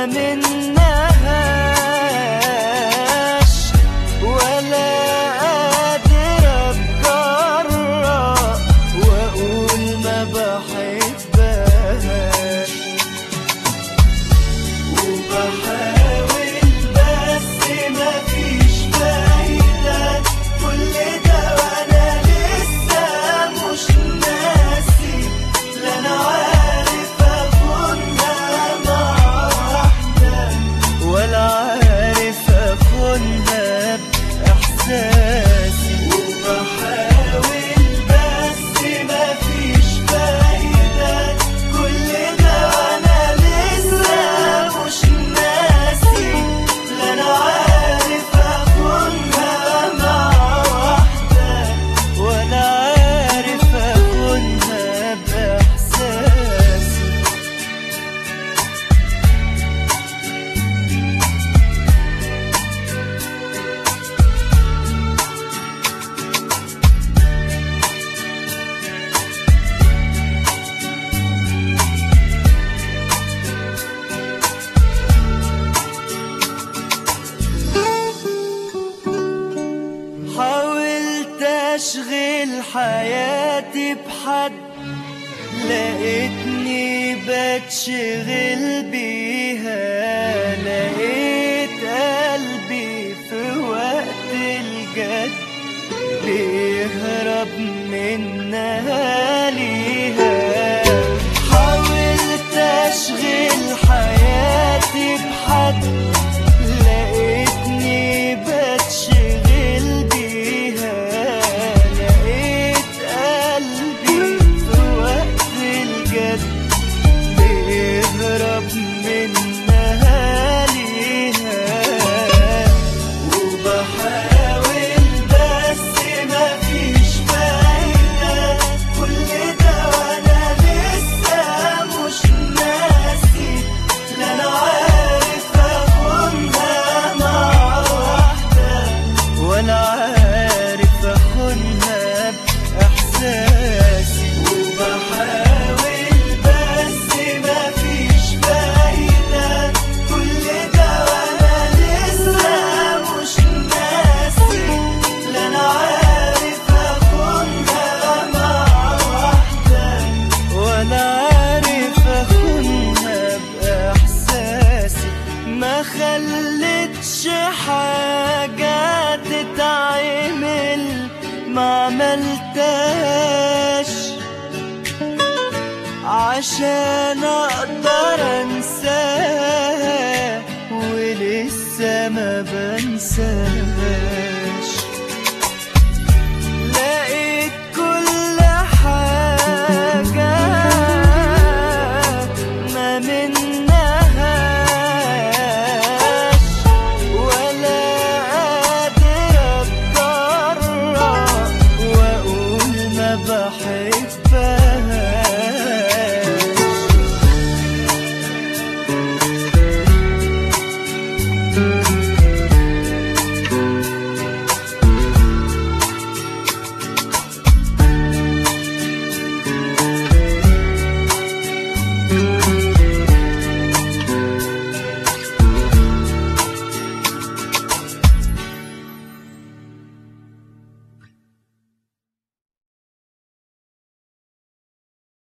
منهاش، ولا قادر اتجرأ واقول ما بحبهاش. وبحاول بس مفيش فايدة، كل ده وانا لسه مش ناسي. لا انا عارف اخونها مع واحدة، ولا عارف اخونها باحساسي. وبحاول بس مفيش فايدة، كل ده وانا لسه مش ناسي. لا انا عارف اخونها مع واحدة، ولا عارف اخونها باحساسي. حاولت اشغل حياتي بحد، لقيتني بتشغل بيها. لقيت قلبي في وقت الجد بيهرب منها ليها. حاولت اشغل حياتي بحد، لقيتني بتشغل بيها. لقيت قلبي في وقت الجد بيهرب منها ليها. وبحاول بس مفيش فايدة، كل ده وانا لسه مش ناسي. لا انا عارف اخونها مع واحدة، ولا عارف اخونها باحساسي. وبحاول بس مفيش فايدة، كل ده وانا لسه مش ناسي. لا انا عارف اخونها مع واحدة، ولا عارف اخونها باحساسي. ما خلتش حاجة تتعمل ما عملتهاش، عشان اقدر انساها ولسه ما بنساهاش. لقيت كل حاجة ما من